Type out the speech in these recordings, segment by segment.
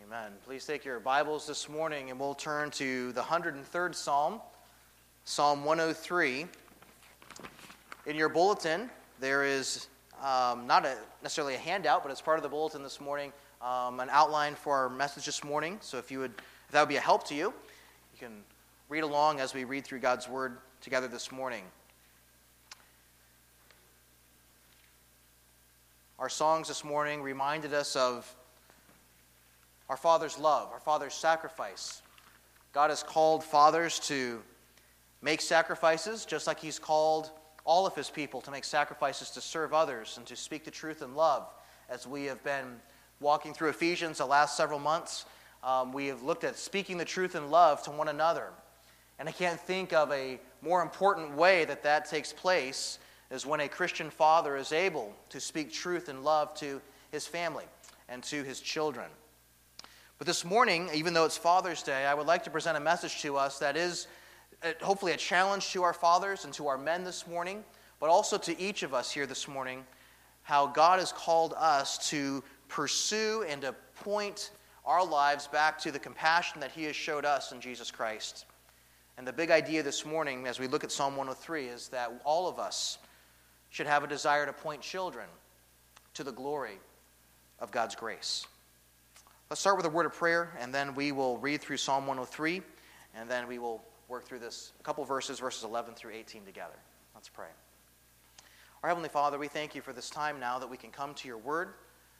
Amen. Please take your Bibles this morning and we'll turn to the 103rd Psalm, Psalm 103. In your bulletin, there is not necessarily a handout, but it's part of the bulletin this morning, an outline for our message this morning. So if that would be a help to you, you can read along as we read through God's Word together this morning. Our songs this morning reminded us of our Father's love, our Father's sacrifice. God has called fathers to make sacrifices, just like He's called all of His people to make sacrifices to serve others and to speak the truth in love. As we have been walking through Ephesians the last several months, we have looked at speaking the truth in love to one another. And I can't think of a more important way that takes place is when a Christian father is able to speak truth and love to his family and to his children. But this morning, even though it's Father's Day, I would like to present a message to us that is hopefully a challenge to our fathers and to our men this morning, but also to each of us here this morning, how God has called us to pursue and to point our lives back to the compassion that He has showed us in Jesus Christ. And the big idea this morning, as we look at Psalm 103, is that all of us should have a desire to point children to the glory of God's grace. Let's start with a word of prayer, and then we will read through Psalm 103, and then we will work through this, a couple verses 11 through 18 together. Let's pray. Our Heavenly Father, we thank You for this time now that we can come to Your Word.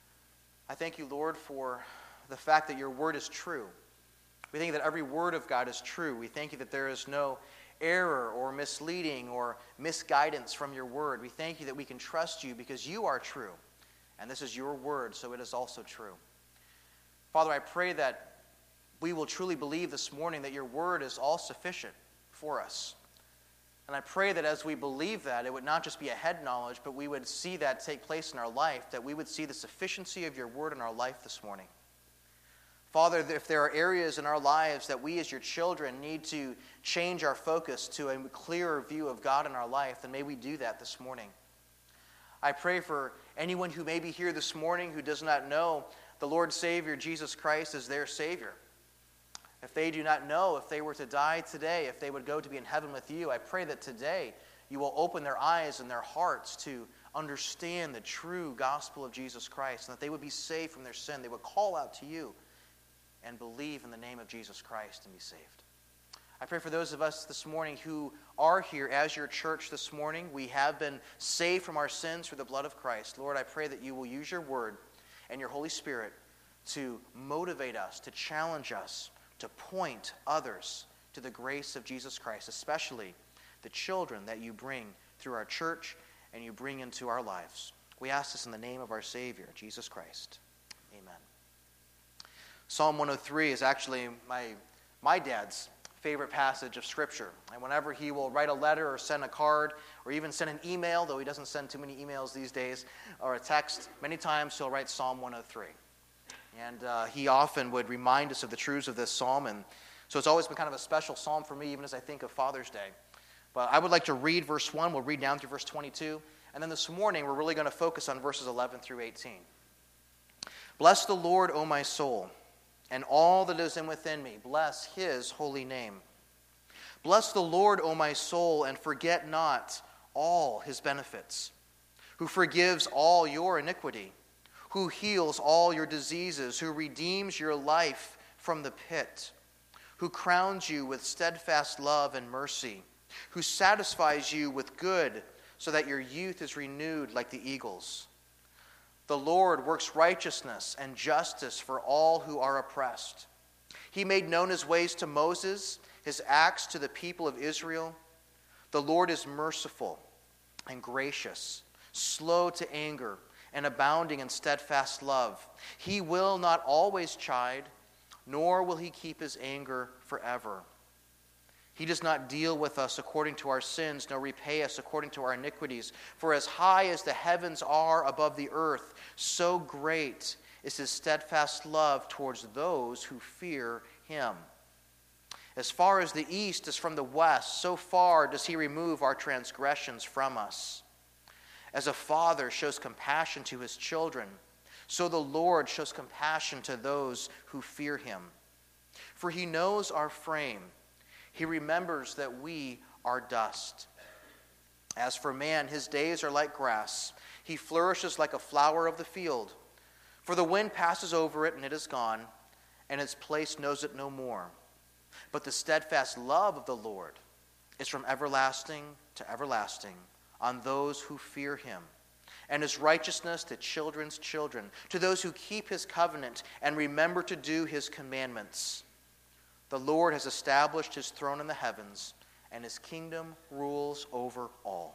I thank You, Lord, for the fact that Your Word is true. We thank You that every word of God is true. We thank You that there is no error or misleading or misguidance from Your Word. We thank You that we can trust You because You are true, and this is Your Word, so it is also true. Father, I pray that we will truly believe this morning that Your Word is all sufficient for us. And I pray that as we believe that, it would not just be a head knowledge, but we would see that take place in our life, that we would see the sufficiency of Your Word in our life this morning. Father, if there are areas in our lives that we as Your children need to change our focus to a clearer view of God in our life, then may we do that this morning. I pray for anyone who may be here this morning who does not know the Lord Savior, Jesus Christ, as their Savior. If they do not know, if they were to die today, if they would go to be in heaven with You, I pray that today You will open their eyes and their hearts to understand the true gospel of Jesus Christ, and that they would be saved from their sin. They would call out to You and believe in the name of Jesus Christ and be saved. I pray for those of us this morning who are here as Your church this morning. We have been saved from our sins through the blood of Christ. Lord, I pray that You will use Your Word and Your Holy Spirit to motivate us, to challenge us, to point others to the grace of Jesus Christ, especially the children that You bring through our church and You bring into our lives. We ask this in the name of our Savior, Jesus Christ. Amen. Psalm 103 is actually my dad's favorite passage of Scripture. And whenever he will write a letter or send a card or even send an email, though he doesn't send too many emails these days, or a text, many times he'll write Psalm 103. And he often would remind us of the truths of this psalm. And so it's always been kind of a special psalm for me, even as I think of Father's Day. But I would like to read verse 1. We'll read down through verse 22. And then this morning, we're really going to focus on verses 11 through 18. Bless the Lord, O my soul, and all that is within me. Bless His holy name. Bless the Lord, O my soul, and forget not all His benefits, who forgives all your iniquity, who heals all your diseases, who redeems your life from the pit, who crowns you with steadfast love and mercy, who satisfies you with good so that your youth is renewed like the eagles. The Lord works righteousness and justice for all who are oppressed. He made known His ways to Moses, His acts to the people of Israel. The Lord is merciful and gracious, slow to anger, and abounding in steadfast love. He will not always chide, nor will He keep His anger forever. He does not deal with us according to our sins, nor repay us according to our iniquities. For as high as the heavens are above the earth, so great is His steadfast love towards those who fear Him. As far as the east is from the west, so far does He remove our transgressions from us. As a father shows compassion to his children, So the Lord shows compassion to those who fear him. For he knows our frame. He remembers that we are dust. As for man, his days are like grass. He flourishes like a flower of the field. For the wind passes over it, and it is gone, and its place knows it no more. But the steadfast love of the Lord is from everlasting to everlasting on those who fear him, and his righteousness to children's children, to those who keep his covenant and remember to do his commandments. The Lord has established his throne in the heavens, and his kingdom rules over all.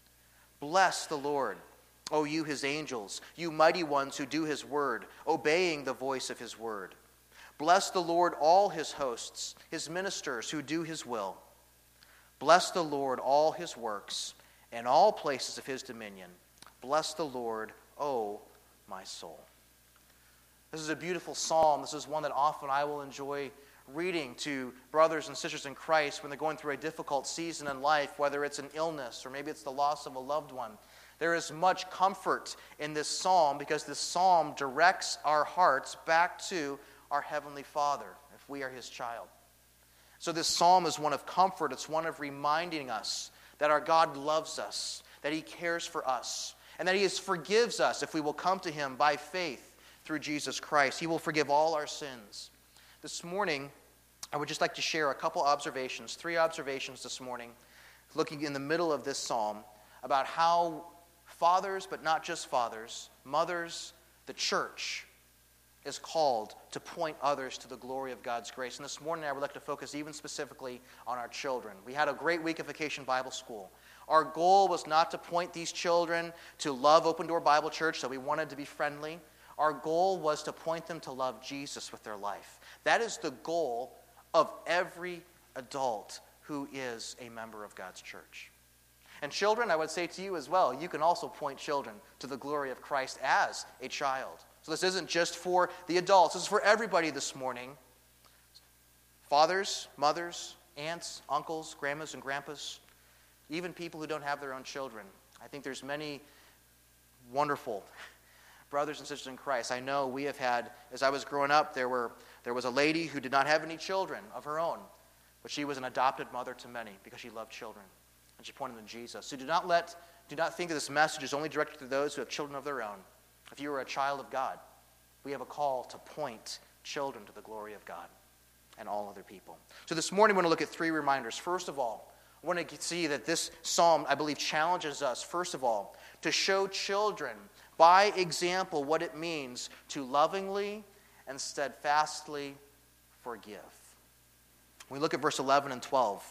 Bless the Lord, O you his angels, you mighty ones who do his word, obeying the voice of his word. Bless the Lord, all his hosts, his ministers who do his will. Bless the Lord, all his works, and all places of his dominion. Bless the Lord, O my soul. This is a beautiful psalm. This is one that often I will enjoy reading to brothers and sisters in Christ when they're going through a difficult season in life, whether it's an illness or maybe it's the loss of a loved one. There is much comfort in this psalm because this psalm directs our hearts back to our Heavenly Father, if we are his child. So this psalm is one of comfort. It's one of reminding us that our God loves us, that he cares for us, and that he forgives us if we will come to him by faith through Jesus Christ. He will forgive all our sins. This morning, I would just like to share a couple observations, 3 observations this morning, looking in the middle of this psalm about how fathers, but not just fathers, mothers, the church is called to point others to the glory of God's grace. And this morning I would like to focus even specifically on our children. We had a great week of Vacation Bible School. Our goal was not to point these children to love Open Door Bible Church, so we wanted to be friendly. Our goal was to point them to love Jesus with their life. That is the goal of every adult who is a member of God's church. And children, I would say to you as well, you can also point children to the glory of Christ as a child. So this isn't just for the adults. This is for everybody this morning. Fathers, mothers, aunts, uncles, grandmas and grandpas, even people who don't have their own children. I think there's many wonderful brothers and sisters in Christ. I know we have had, as I was growing up, there was a lady who did not have any children of her own, but she was an adopted mother to many because she loved children, and she pointed them to Jesus. So do not think that this message is only directed to those who have children of their own. If you are a child of God, we have a call to point children to the glory of God and all other people. So this morning we're going to look at 3 reminders. First of all, I want to see that this psalm, I believe, challenges us, first of all, to show children by example what it means to lovingly and steadfastly forgive. When we look at verse 11 and 12,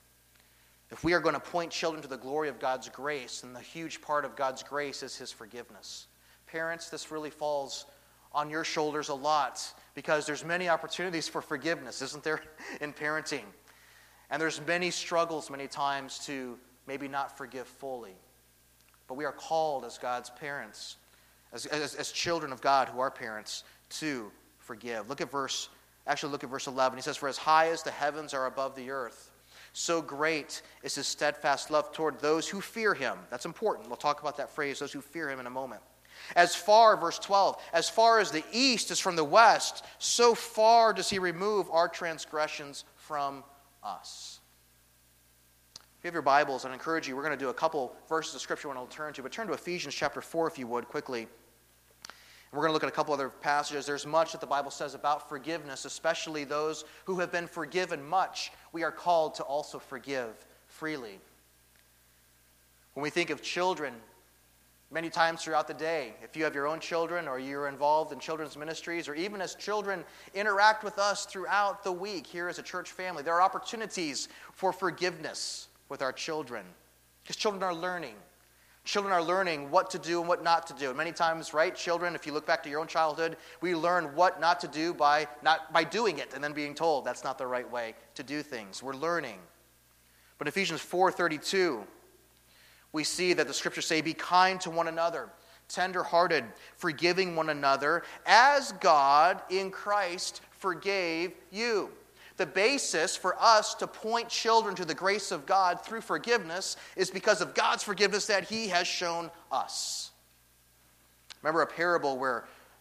if we are going to point children to the glory of God's grace, then the huge part of God's grace is his forgiveness. Parents, this really falls on your shoulders a lot because there's many opportunities for forgiveness, isn't there, in parenting? And there's many struggles many times to maybe not forgive fully. But we are called as God's parents, as children of God who are parents, to forgive. Look at verse 11. He says, "For as high as the heavens are above the earth, so great is his steadfast love toward those who fear him." That's important. We'll talk about that phrase, those who fear him, in a moment. Verse 12, as far as the east is from the west, so far does he remove our transgressions from us. If you have your Bibles, I'd encourage you, we're going to do a couple verses of Scripture I want to turn to, but turn to Ephesians chapter 4 if you would, quickly. And we're going to look at a couple other passages. There's much that the Bible says about forgiveness, especially those who have been forgiven much. We are called to also forgive freely. When we think of children, many times throughout the day, if you have your own children or you're involved in children's ministries, or even as children interact with us throughout the week here as a church family, there are opportunities for forgiveness with our children. Because children are learning. Children are learning what to do and what not to do. And many times, right, children, if you look back to your own childhood, we learn what not to do by doing it and then being told that's not the right way to do things. We're learning. But Ephesians 4:32, we see that the scriptures say, "Be kind to one another, tender-hearted, forgiving one another, as God in Christ forgave you." The basis for us to point children to the grace of God through forgiveness is because of God's forgiveness that he has shown us. Remember a parable where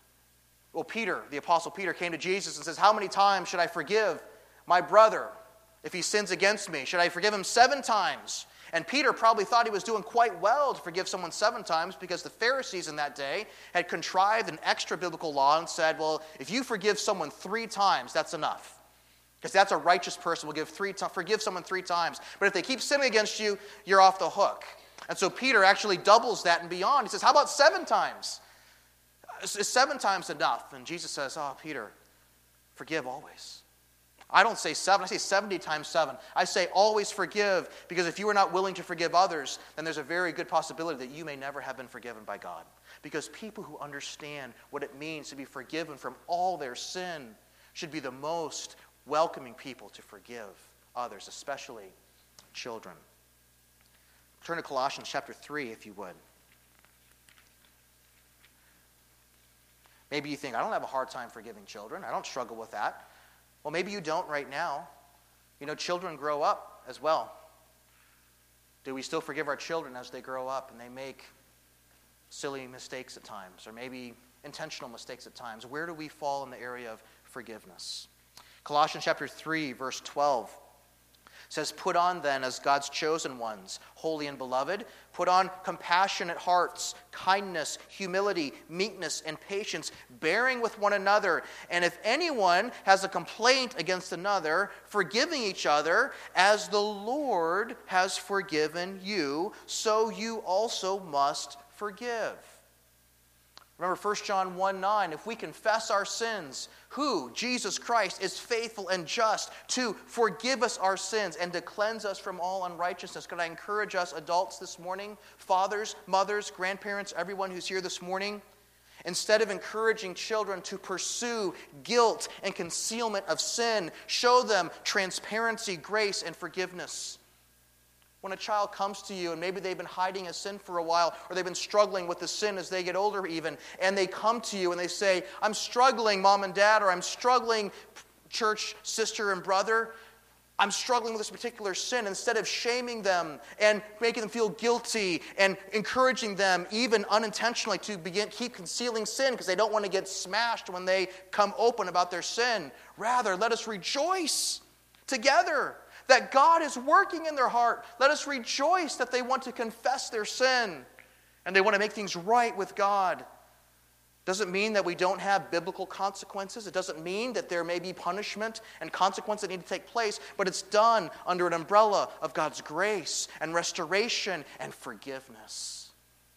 Well, Peter, the Apostle Peter, came to Jesus and says, how many times should I forgive my brother if he sins against me? Should I forgive him 7 times? And Peter probably thought he was doing quite well to forgive someone 7 times because the Pharisees in that day had contrived an extra biblical law and said, well, if you forgive someone 3 times, that's enough. Because that's a righteous person will forgive someone 3 times. But if they keep sinning against you, you're off the hook. And so Peter actually doubles that and beyond. He says, how about 7 times? Is 7 times enough? And Jesus says, oh, Peter, forgive always. I don't say 7, I say 70 times 7. I say always forgive, because if you are not willing to forgive others, then there's a very good possibility that you may never have been forgiven by God. Because people who understand what it means to be forgiven from all their sin should be the most welcoming people to forgive others, especially children. Turn to Colossians chapter 3, if you would. Maybe you think, I don't have a hard time forgiving children. I don't struggle with that. Well, maybe you don't right now. You know, children grow up as well. Do we still forgive our children as they grow up and they make silly mistakes at times, or maybe intentional mistakes at times? Where do we fall in the area of forgiveness? Colossians chapter 3, verse 12 says, put on then as God's chosen ones, holy and beloved, put on compassionate hearts, kindness, humility, meekness, and patience, bearing with one another. And if anyone has a complaint against another, forgiving each other, as the Lord has forgiven you, so you also must forgive. Remember 1 John 1:9, if we confess our sins, who, Jesus Christ, is faithful and just to forgive us our sins and to cleanse us from all unrighteousness. Could I encourage us adults this morning, fathers, mothers, grandparents, everyone who's here this morning, instead of encouraging children to pursue guilt and concealment of sin, show them transparency, grace, and forgiveness. When a child comes to you and maybe they've been hiding a sin for a while, or they've been struggling with the sin as they get older even, and they come to you and they say, I'm struggling, Mom and Dad, or I'm struggling, church sister and brother, I'm struggling with this particular sin. Instead of shaming them and making them feel guilty and encouraging them, even unintentionally, to keep concealing sin because they don't want to get smashed when they come open about their sin, rather, let us rejoice together that God is working in their heart. Let us rejoice that they want to confess their sin and they want to make things right with God. Doesn't mean that we don't have biblical consequences. It doesn't mean that there may be punishment and consequence that need to take place, but it's done under an umbrella of God's grace and restoration and forgiveness.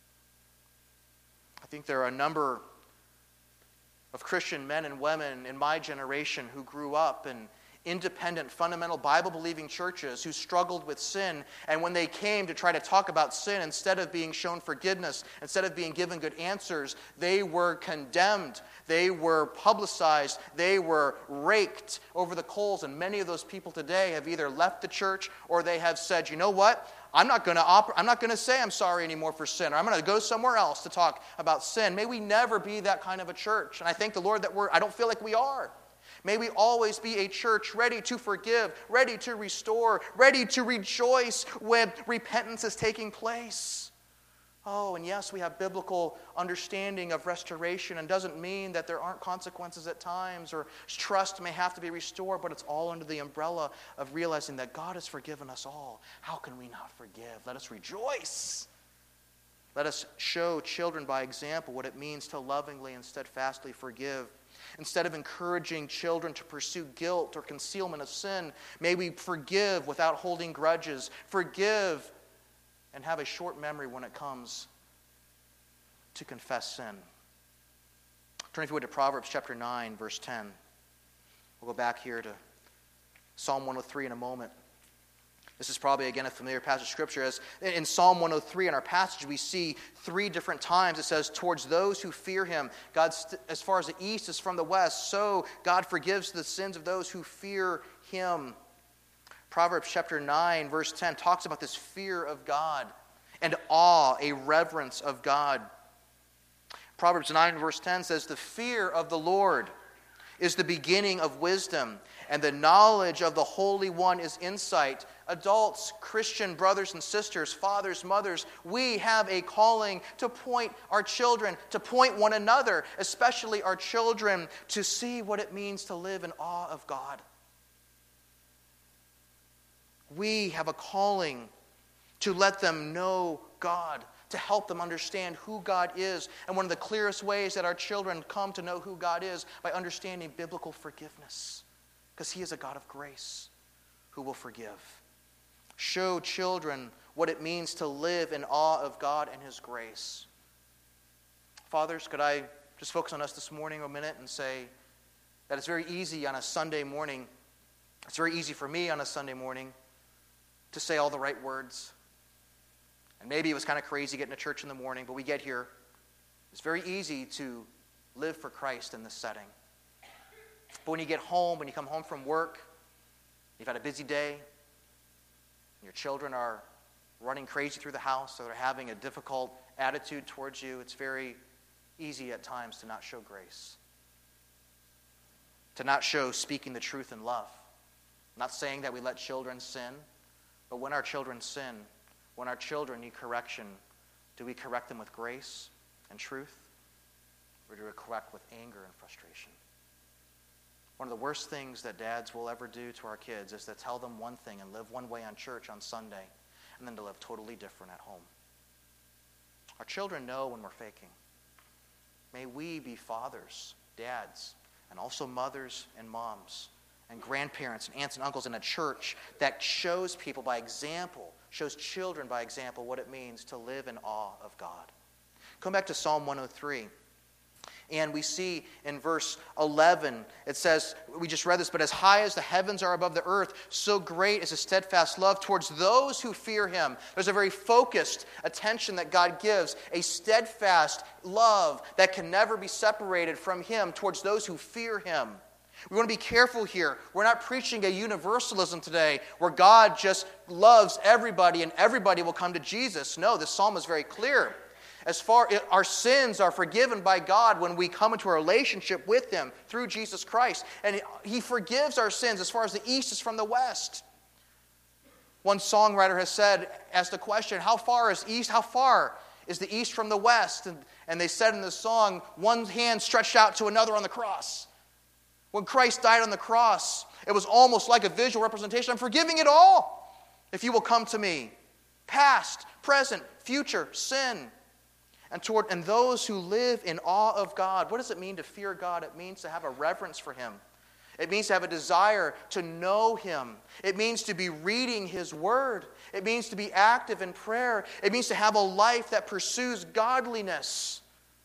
I think there are a number of Christian men and women in my generation who grew up in independent, fundamental, Bible-believing churches who struggled with sin, and when they came to try to talk about sin, instead of being shown forgiveness, instead of being given good answers, they were condemned, they were publicized, they were raked over the coals, and many of those people today have either left the church or they have said, you know what? I'm not going to say I'm sorry anymore for sin, or I'm going to go somewhere else to talk about sin. May we never be that kind of a church. And I thank the Lord that I don't feel like we are. May we always be a church ready to forgive, ready to restore, ready to rejoice when repentance is taking place. Oh, and yes, we have biblical understanding of restoration, and doesn't mean that there aren't consequences at times, or trust may have to be restored, but it's all under the umbrella of realizing that God has forgiven us all. How can we not forgive? Let us rejoice. Let us show children by example what it means to lovingly and steadfastly forgive. Instead of encouraging children to pursue guilt or concealment of sin, may we forgive without holding grudges, forgive and have a short memory when it comes to confess sin. Turn if you would to Proverbs chapter 9, verse 10. We'll go back here to Psalm 103 in a moment. This is probably, again, a familiar passage of Scripture. As in Psalm 103, in our passage, we see 3 different times it says, towards those who fear him, God, as far as the east is from the west, so God forgives the sins of those who fear him. Proverbs chapter 9, verse 10 talks about this fear of God and awe, a reverence of God. Proverbs 9, verse 10 says, the fear of the Lord is the beginning of wisdom, and the knowledge of the Holy One is insight. adults, Christian brothers and sisters, fathers, mothers, we have a calling to point our children, to point one another, especially our children, to see what it means to live in awe of God. We have a calling to let them know God, to help them understand who God is. And one of the clearest ways that our children come to know who God is by understanding biblical forgiveness, because He is a God of grace who will forgive. Show children what it means to live in awe of God and His grace. Fathers, could I just focus on us this morning a minute and say that it's very easy on a Sunday morning, it's very easy for me on a Sunday morning to say all the right words. And maybe it was kind of crazy getting to church in the morning, but we get here. It's very easy to live for Christ in this setting. But when you get home, when you come home from work, you've had a busy day, your children are running crazy through the house, or they're having a difficult attitude towards you, it's very easy at times to not show grace, to not show speaking the truth in love. I'm not saying that we let children sin, but when our children sin, when our children need correction, do we correct them with grace and truth, or do we correct with anger and frustration? One of the worst things that dads will ever do to our kids is to tell them one thing and live one way on church on Sunday, and then to live totally different at home. Our children know when we're faking. May we be fathers, dads, and also mothers and moms, and grandparents and aunts and uncles in a church that shows people by example, shows children by example what it means to live in awe of God. Come back to Psalm 103. And we see in verse 11, it says, we just read this, but as high as the heavens are above the earth, so great is His steadfast love towards those who fear Him. There's a very focused attention that God gives, a steadfast love that can never be separated from Him towards those who fear Him. We want to be careful here. We're not preaching a universalism today where God just loves everybody and everybody will come to Jesus. No, this psalm is very clear. As far as our sins are forgiven by God when we come into a relationship with Him through Jesus Christ. And He forgives our sins as far as the east is from the west. One songwriter has said, asked the question, how far is the east from the west? And they said in the song, one hand stretched out to another on the cross. When Christ died on the cross, it was almost like a visual representation. I'm forgiving it all if you will come to me. Past, present, future, sin. And those who live in awe of God. What does it mean to fear God? It means to have a reverence for Him. It means to have a desire to know Him. It means to be reading His Word. It means to be active in prayer. It means to have a life that pursues godliness.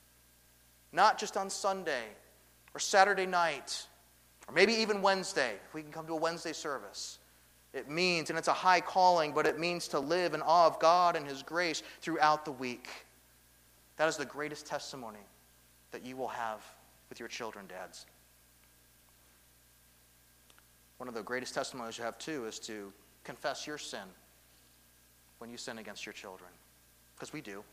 Not just on Sunday or Saturday night or maybe even Wednesday, if we can come to a Wednesday service. It means, and it's a high calling, but it means to live in awe of God and His grace throughout the week. That is the greatest testimony that you will have with your children, dads. One of the greatest testimonies you have, too, is to confess your sin when you sin against your children. Because we do.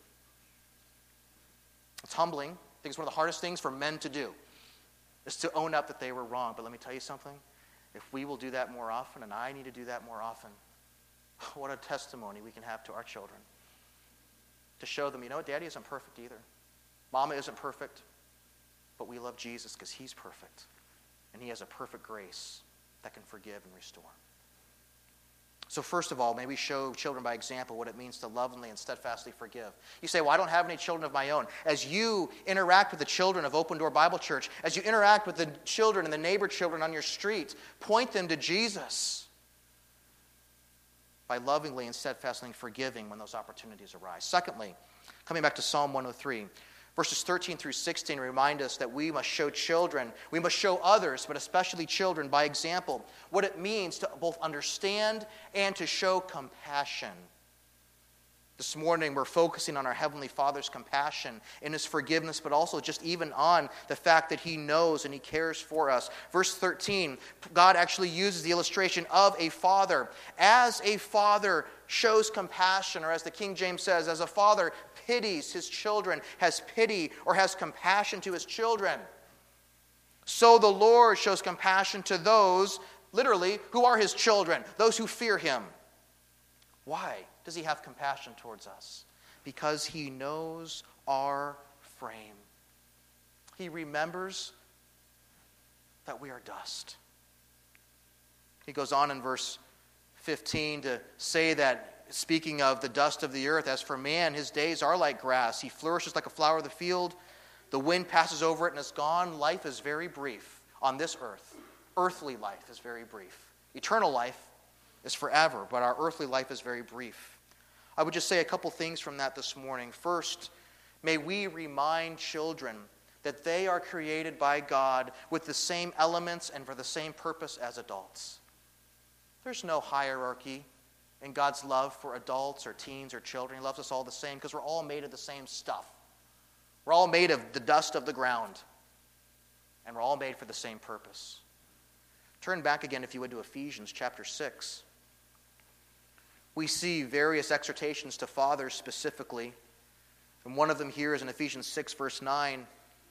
It's humbling. I think it's one of the hardest things for men to do, is to own up that they were wrong. But let me tell you something. If we will do that more often, and I need to do that more often, what a testimony we can have to our children. To show them, you know what, Daddy isn't perfect either. Mama isn't perfect. But we love Jesus because He's perfect. And He has a perfect grace that can forgive and restore. So first of all, may we show children by example what it means to lovingly and steadfastly forgive. You say, well, I don't have any children of my own. As you interact with the children of Open Door Bible Church, as you interact with the children and the neighbor children on your street, point them to Jesus by lovingly and steadfastly forgiving when those opportunities arise. Secondly, coming back to Psalm 103, verses 13 through 16 remind us that we must show children, we must show others, but especially children, by example, what it means to both understand and to show compassion. This morning, we're focusing on our Heavenly Father's compassion in His forgiveness, but also just even on the fact that He knows and He cares for us. Verse 13, God actually uses the illustration of a father. As a father shows compassion, or as the King James says, as a father pities his children, has pity or has compassion to his children, so the Lord shows compassion to those, literally, who are His children, those who fear Him. Why does he have compassion towards us? Because he knows our frame. He remembers that we are dust. He goes on in verse 15 to say that, speaking of the dust of the earth, as for man, his days are like grass. He flourishes like a flower of the field. The wind passes over it and is gone. Life is very brief on this earth. Earthly life is very brief. Eternal life is forever, but our earthly life is very brief. I would just say a couple things from that this morning. First, may we remind children that they are created by God with the same elements and for the same purpose as adults. There's no hierarchy in God's love for adults or teens or children. He loves us all the same because we're all made of the same stuff. We're all made of the dust of the ground, and we're all made for the same purpose. Turn back again, if you would, to Ephesians chapter 6. We see various exhortations to fathers specifically, and one of them here is in Ephesians 6, verse 9.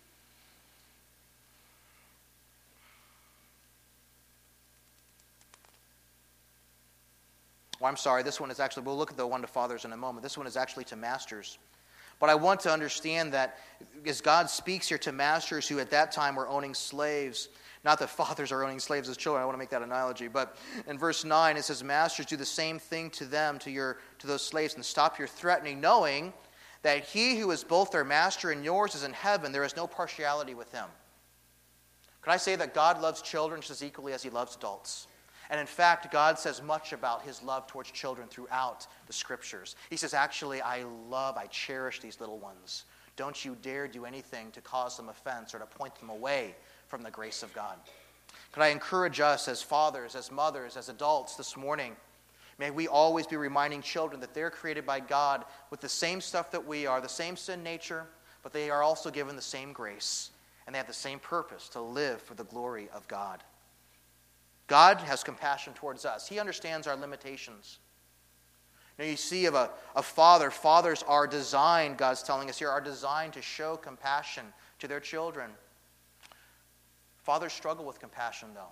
Well, I'm sorry, this one is actually, we'll look at the one to fathers in a moment. This one is actually to masters. But I want to understand that as God speaks here to masters who at that time were owning slaves, not that fathers are owning slaves as children, I want to make that analogy, but in verse 9 it says, masters, do the same thing to them, to those slaves, and stop your threatening, knowing that he who is both their master and yours is in heaven. There is no partiality with him. Can I say that God loves children just as equally as he loves adults? And in fact, God says much about his love towards children throughout the Scriptures. He says, actually, I cherish these little ones. Don't you dare do anything to cause them offense or to point them away from the grace of God. Could I encourage us as fathers, as mothers, as adults this morning, may we always be reminding children that they're created by God with the same stuff that we are, the same sin nature, but they are also given the same grace, and they have the same purpose to live for the glory of God. God has compassion towards us. He understands our limitations. Now you see of a father, fathers are designed, God's telling us here, are designed to show compassion to their children. Fathers struggle with compassion, though.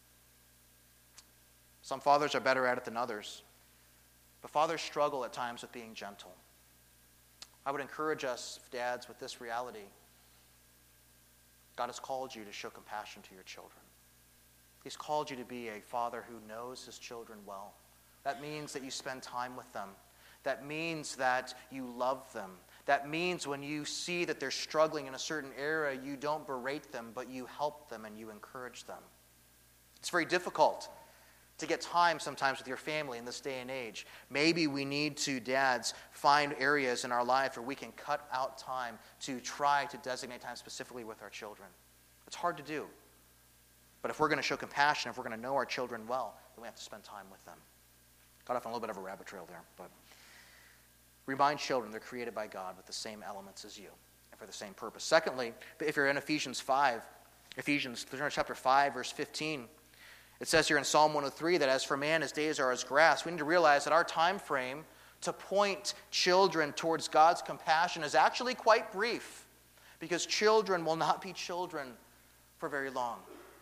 Some fathers are better at it than others. But fathers struggle at times with being gentle. I would encourage us, dads, with this reality. God has called you to show compassion to your children. He's called you to be a father who knows his children well. That means that you spend time with them. That means that you love them. That means when you see that they're struggling in a certain area, you don't berate them, but you help them and you encourage them. It's very difficult to get time sometimes with your family in this day and age. Maybe we need to, dads, find areas in our life where we can cut out time to try to designate time specifically with our children. It's hard to do. But if we're going to show compassion, if we're going to know our children well, then we have to spend time with them. Got off on a little bit of a rabbit trail there, but remind children they're created by God with the same elements as you and for the same purpose. Secondly, if you're in Ephesians chapter 5, verse 15, it says here in Psalm 103 that as for man, his days are as grass. We need to realize that our time frame to point children towards God's compassion is actually quite brief, because children will not be children for very long.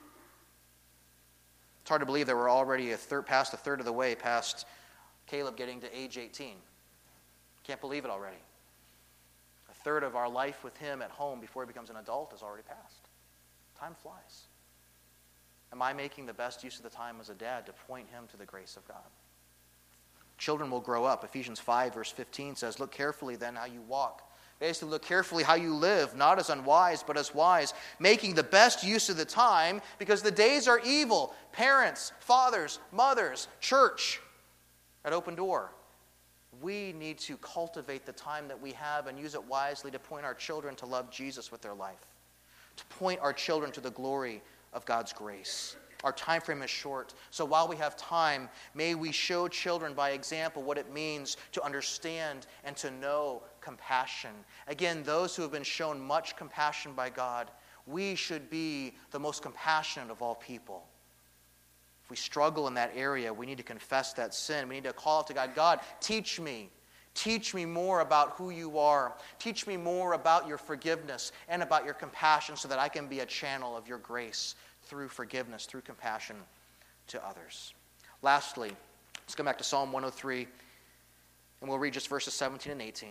It's hard to believe that we're already past a third of the way past Caleb getting to age 18. Can't believe it already. A third of our life with him at home before he becomes an adult is already passed. Time flies. Am I making the best use of the time as a dad to point him to the grace of God? Children will grow up. Ephesians 5, verse 15 says, look carefully then how you walk. Basically, look carefully how you live, not as unwise, but as wise, making the best use of the time, because the days are evil. Parents, fathers, mothers, church, at Open Door. We need to cultivate the time that we have and use it wisely to point our children to love Jesus with their life, to point our children to the glory of God's grace. Our time frame is short, so while we have time, may we show children by example what it means to understand and to know compassion. Again, those who have been shown much compassion by God, we should be the most compassionate of all people. If we struggle in that area, we need to confess that sin. We need to call out to God, God, teach me. Teach me more about who you are. Teach me more about your forgiveness and about your compassion so that I can be a channel of your grace through forgiveness, through compassion to others. Lastly, let's come back to Psalm 103. And we'll read just verses 17 and 18. It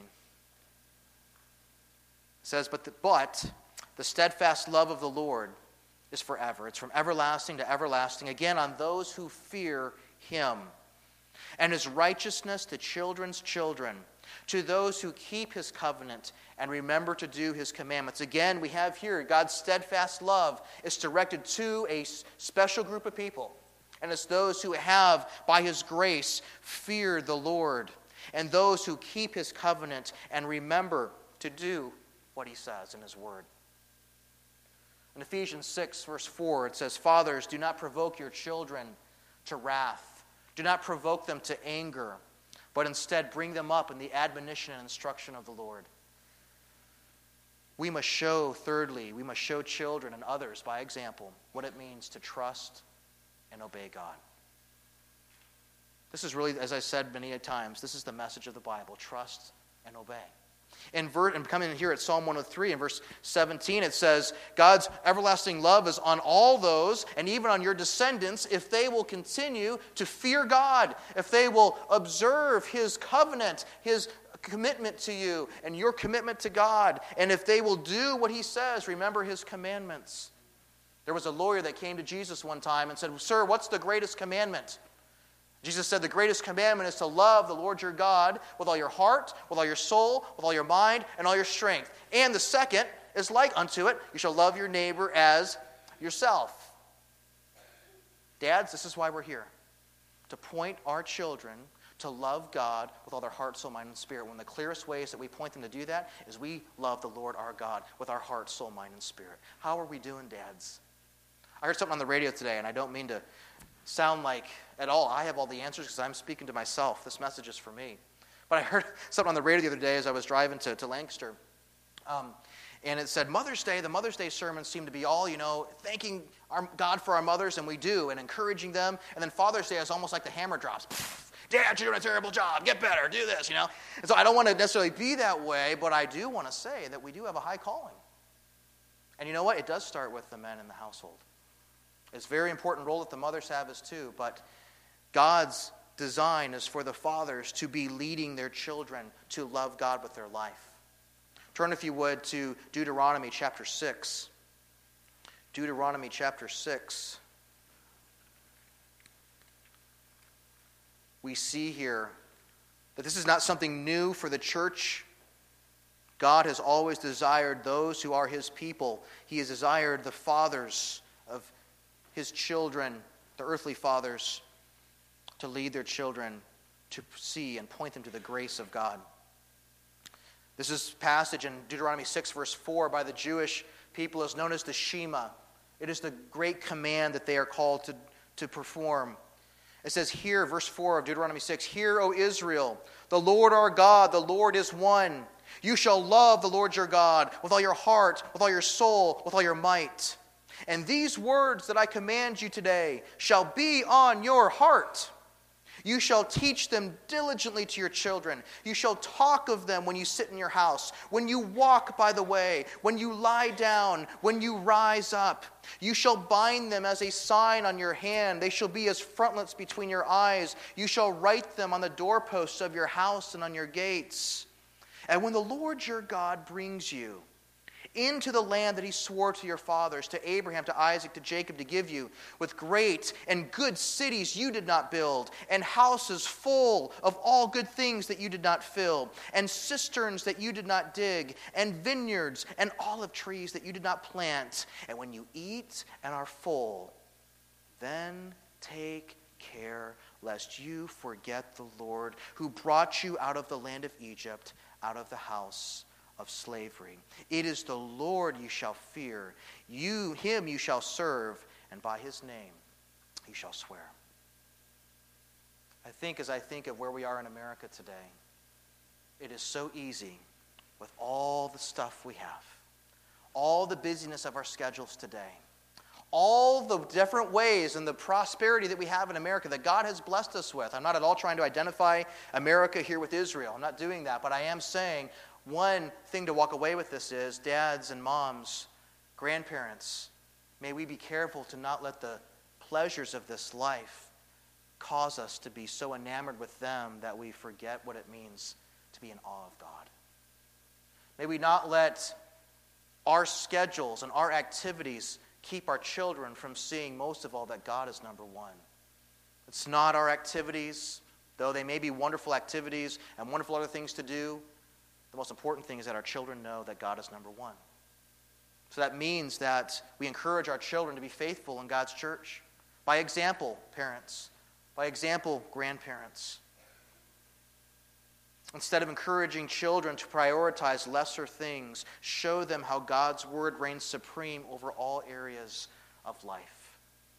says, But the steadfast love of the Lord is forever. It's from everlasting to everlasting, again, on those who fear him. And his righteousness to children's children, to those who keep his covenant and remember to do his commandments. Again, we have here God's steadfast love is directed to a special group of people. And it's those who have, by his grace, feared the Lord. And those who keep his covenant and remember to do what he says in his word. In Ephesians 6, verse 4, it says, Fathers, do not provoke your children to wrath. Do not provoke them to anger, but instead bring them up in the admonition and instruction of the Lord. We must show, thirdly, we must show children and others by example what it means to trust and obey God. This is really, as I said many times, this is the message of the Bible. Trust and obey. And coming here at Psalm 103 in verse 17, it says, God's everlasting love is on all those, and even on your descendants, if they will continue to fear God, if they will observe his covenant, his commitment to you, and your commitment to God, and if they will do what he says, remember his commandments. There was a lawyer that came to Jesus one time and said, Sir, what's the greatest commandment? Jesus said the greatest commandment is to love the Lord your God with all your heart, with all your soul, with all your mind, and all your strength. And the second is like unto it, you shall love your neighbor as yourself. Dads, this is why we're here. To point our children to love God with all their heart, soul, mind, and spirit. One of the clearest ways that we point them to do that is we love the Lord our God with our heart, soul, mind, and spirit. How are we doing, dads? I heard something on the radio today, and I don't mean to sound like at all I have all the answers because I'm speaking to myself. This message is for me. But I heard something on the radio the other day as I was driving to Lancaster. And it said, Mother's Day, the Mother's Day sermons seem to be all, thanking our God for our mothers, and we do, and encouraging them. And then Father's Day is almost like the hammer drops. Dad, you're doing a terrible job. Get better. Do this, And so I don't want to necessarily be that way, but I do want to say that we do have a high calling. And you know what? It does start with the men in the household. It's a very important role that the mothers have as too, but God's design is for the fathers to be leading their children to love God with their life. Turn, if you would, to Deuteronomy chapter 6. Deuteronomy chapter 6. We see here that this is not something new for the church. God has always desired those who are his people. He has desired the fathers of his children, the earthly fathers, to lead their children to see and point them to the grace of God. This is passage in Deuteronomy 6, verse 4, by the Jewish people is known as the Shema. It is the great command that they are called to perform. It says here, verse 4 of Deuteronomy 6, Hear, O Israel, the Lord our God, the Lord is one. You shall love the Lord your God with all your heart, with all your soul, with all your might. And these words that I command you today shall be on your heart. You shall teach them diligently to your children. You shall talk of them when you sit in your house, when you walk by the way, when you lie down, when you rise up. You shall bind them as a sign on your hand. They shall be as frontlets between your eyes. You shall write them on the doorposts of your house and on your gates. And when the Lord your God brings you into the land that he swore to your fathers, to Abraham, to Isaac, to Jacob, to give you, with great and good cities you did not build, and houses full of all good things that you did not fill, and cisterns that you did not dig, and vineyards and olive trees that you did not plant. And when you eat and are full, then take care lest you forget the Lord who brought you out of the land of Egypt, out of the house of slavery. It is the Lord you shall fear. Him you shall serve, and by his name you shall swear. As I think of where we are in America today, it is so easy with all the stuff we have, all the busyness of our schedules today, all the different ways and the prosperity that we have in America that God has blessed us with. I'm not at all trying to identify America here with Israel. I'm not doing that, but I am saying one thing to walk away with this is, dads and moms, grandparents, may we be careful to not let the pleasures of this life cause us to be so enamored with them that we forget what it means to be in awe of God. May we not let our schedules and our activities keep our children from seeing most of all that God is number one. It's not our activities, though they may be wonderful activities and wonderful other things to do. The most important thing is that our children know that God is number one. So that means that we encourage our children to be faithful in God's church. By example, parents. By example, grandparents. Instead of encouraging children to prioritize lesser things, show them how God's word reigns supreme over all areas of life.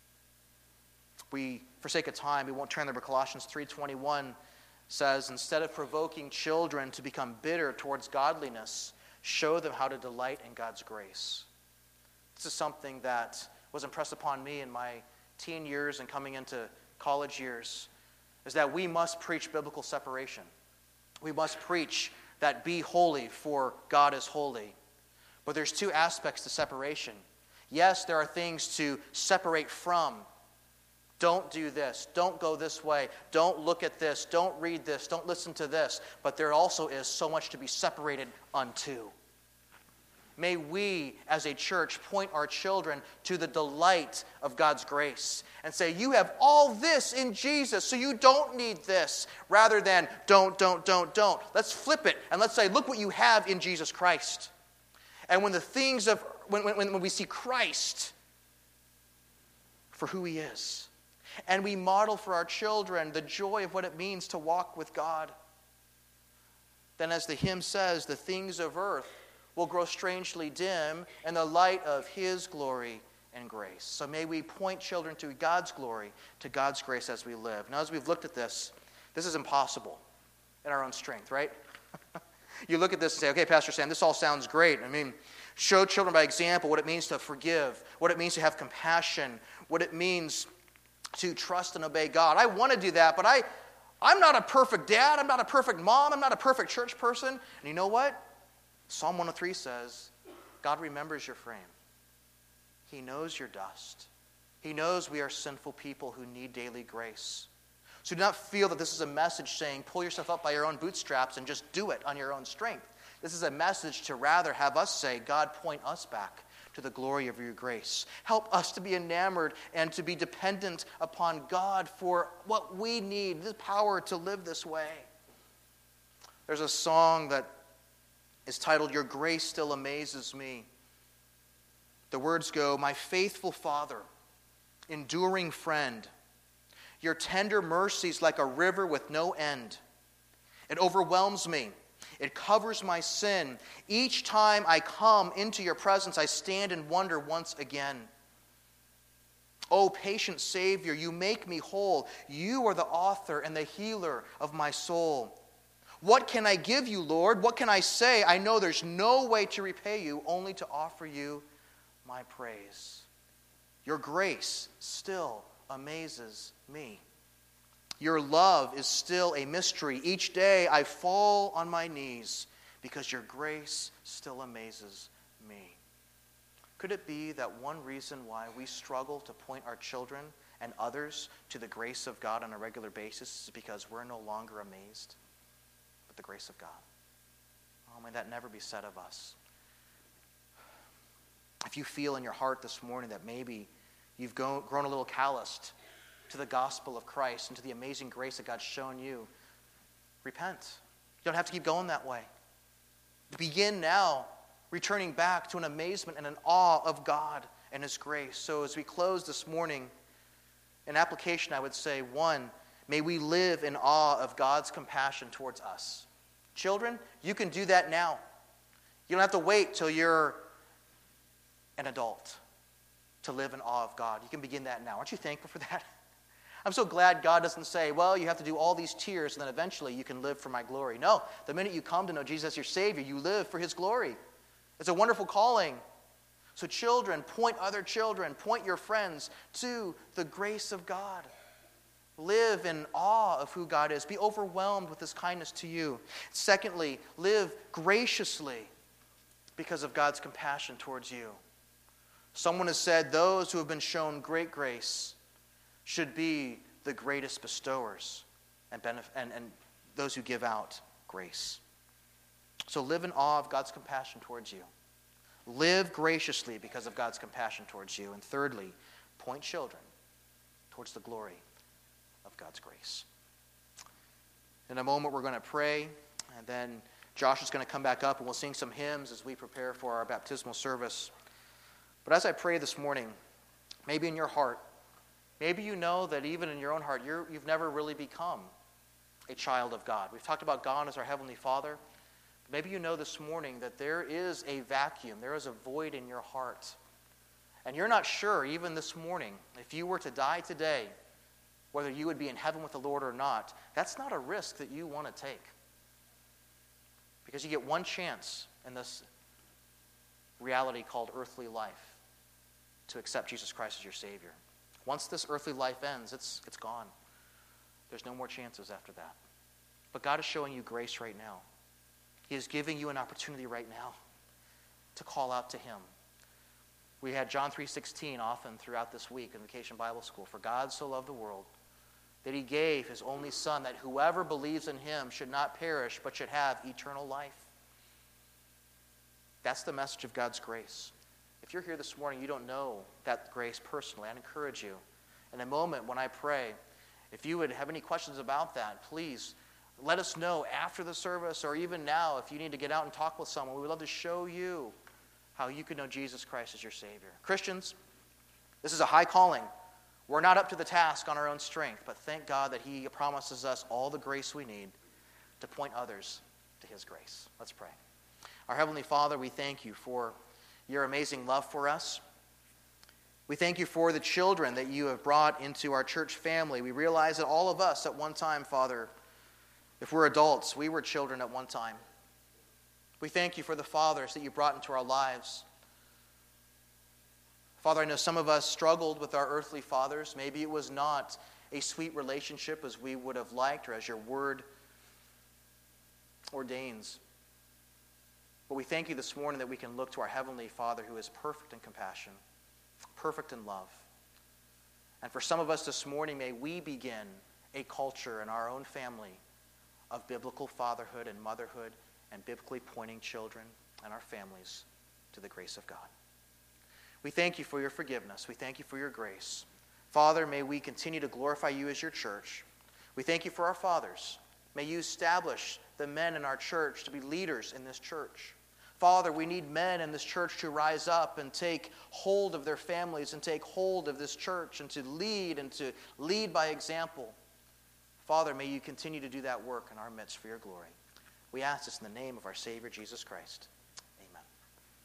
For sake of time, we won't turn there, but Colossians 3:21 says, instead of provoking children to become bitter towards godliness, show them how to delight in God's grace. This is something that was impressed upon me in my teen years and coming into college years, is that we must preach biblical separation. We must preach that be holy, for God is holy. But there's two aspects to separation. Yes, there are things to separate from. Don't do this. Don't go this way. Don't look at this. Don't read this. Don't listen to this. But there also is so much to be separated unto. May we, as a church, point our children to the delight of God's grace and say, you have all this in Jesus, so you don't need this, rather than don't. Let's flip it, and let's say, look what you have in Jesus Christ. And when when we see Christ for who he is, and we model for our children the joy of what it means to walk with God, then as the hymn says, the things of earth will grow strangely dim in the light of his glory and grace. So may we point children to God's glory, to God's grace as we live. Now, as we've looked at this is impossible in our own strength, right? You look at this and say, okay, Pastor Sam, this all sounds great. I mean, show children by example what it means to forgive, what it means to have compassion, what it means to trust and obey God. I want to do that, but I'm not a perfect dad. I'm not a perfect mom. I'm not a perfect church person. And you know what? Psalm 103 says, God remembers your frame. He knows your dust. He knows we are sinful people who need daily grace. So do not feel that this is a message saying, pull yourself up by your own bootstraps and just do it on your own strength. This is a message to rather have us say, God, point us back to the glory of your grace. Help us to be enamored and to be dependent upon God for what we need, the power to live this way. There's a song that is titled, Your Grace Still Amazes Me. The words go, my faithful Father, enduring friend, your tender mercies like a river with no end. It overwhelms me. It covers my sin. Each time I come into your presence, I stand and wonder once again. Oh, patient Savior, you make me whole. You are the author and the healer of my soul. What can I give you, Lord? What can I say? I know there's no way to repay you, only to offer you my praise. Your grace still amazes me. Your love is still a mystery. Each day I fall on my knees because your grace still amazes me. Could it be that one reason why we struggle to point our children and others to the grace of God on a regular basis is because we're no longer amazed with the grace of God? Oh, may that never be said of us. If you feel in your heart this morning that maybe you've grown a little calloused to the gospel of Christ and to the amazing grace that God's shown you, repent. You don't have to keep going that way. Begin now returning back to an amazement and an awe of God and his grace. So as we close this morning, in application, I would say, 1, may we live in awe of God's compassion towards us. Children, you can do that now. You don't have to wait till you're an adult to live in awe of God. You can begin that now. Aren't you thankful for that? I'm so glad God doesn't say, well, you have to do all these tears and then eventually you can live for my glory. No, the minute you come to know Jesus as your Savior, you live for his glory. It's a wonderful calling. So children, point other children, point your friends to the grace of God. Live in awe of who God is. Be overwhelmed with his kindness to you. Secondly, live graciously because of God's compassion towards you. Someone has said those who have been shown great grace should be the greatest bestowers and those who give out grace. So live in awe of God's compassion towards you. Live graciously because of God's compassion towards you. And thirdly, point children towards the glory of God's grace. In a moment, we're going to pray, and then Josh is going to come back up, and we'll sing some hymns as we prepare for our baptismal service. But as I pray this morning, maybe in your heart, maybe you know that even in your own heart, you've never really become a child of God. We've talked about God as our Heavenly Father. Maybe you know this morning that there is a vacuum, there is a void in your heart. And you're not sure, even this morning, if you were to die today, whether you would be in heaven with the Lord or not. That's not a risk that you want to take. Because you get one chance in this reality called earthly life to accept Jesus Christ as your Savior. Once this earthly life ends, it's gone. There's no more chances after that. But God is showing you grace right now. He is giving you an opportunity right now to call out to Him. We had John 3:16 often throughout this week in Vacation Bible School. For God so loved the world that He gave His only Son, that whoever believes in Him should not perish, but should have eternal life. That's the message of God's grace. If you're here this morning, you don't know that grace personally, I'd encourage you. In a moment when I pray, if you would have any questions about that, please let us know after the service, or even now if you need to get out and talk with someone. We would love to show you how you can know Jesus Christ as your Savior. Christians, this is a high calling. We're not up to the task on our own strength, but thank God that He promises us all the grace we need to point others to His grace. Let's pray. Our Heavenly Father, we thank You for Your amazing love for us. We thank You for the children that You have brought into our church family. We realize that all of us at one time, Father, if we're adults, we were children at one time. We thank You for the fathers that You brought into our lives. Father, I know some of us struggled with our earthly fathers. Maybe it was not a sweet relationship as we would have liked or as Your word ordains. But we thank You this morning that we can look to our Heavenly Father who is perfect in compassion, perfect in love. And for some of us this morning, may we begin a culture in our own family of biblical fatherhood and motherhood and biblically pointing children and our families to the grace of God. We thank You for Your forgiveness. We thank You for Your grace. Father, may we continue to glorify You as Your church. We thank You for our fathers. May You establish the men in our church to be leaders in this church. Father, we need men in this church to rise up and take hold of their families and take hold of this church and to lead by example. Father, may You continue to do that work in our midst for Your glory. We ask this in the name of our Savior, Jesus Christ.